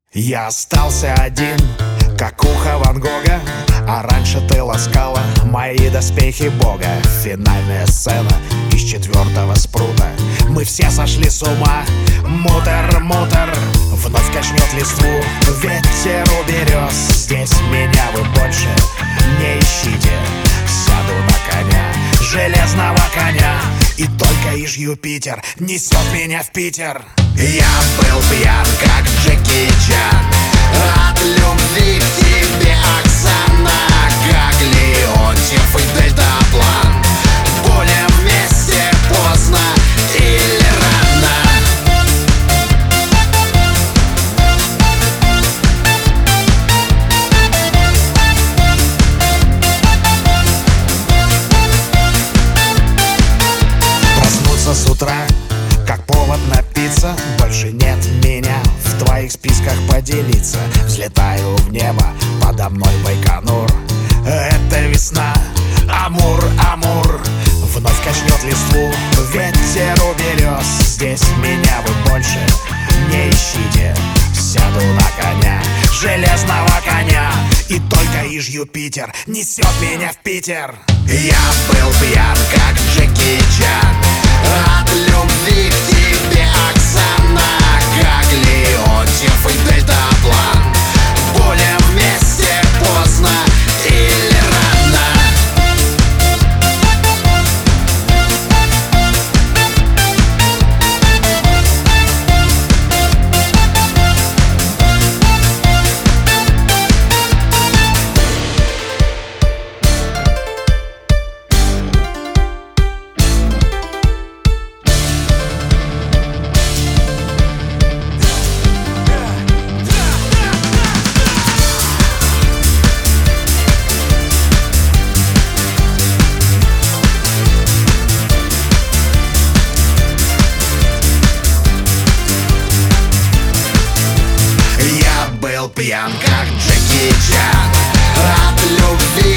Я остался один, как ухо Ван Гога, а раньше ты ласкала мои доспехи Бога. Финальная сцена из 4-го спрута. Мы все сошли с ума. Мутер, мутер вновь качнет листву, ветер у берез. Здесь меня вы больше не ищите. Сяду на коня, железного коня, и только иж Юпитер несет меня в Питер. Я был пьян, как Джеки Чан, от любви к тебе, Оксана, как Леонтьев и Дельтаплан. Будем вместе поздно или рано. Проснуться с утра, как повод напиться. Больше нет меня в твоих списках поделиться. Взлетаю в небо, подо мной Байконур. Это весна, Амур, Амур вновь качнет листву, ветер у берез. Здесь меня вы больше не ищите. Сяду на коня, железного коня, и только иж Юпитер несет меня в Питер. Я был пьян, как Джеки Чан, от любви к тебе, Оксана, как Леонтьев и Дельтаплан. Будем вместе поздно или рано. Пьян, как Джеки Чан, от любви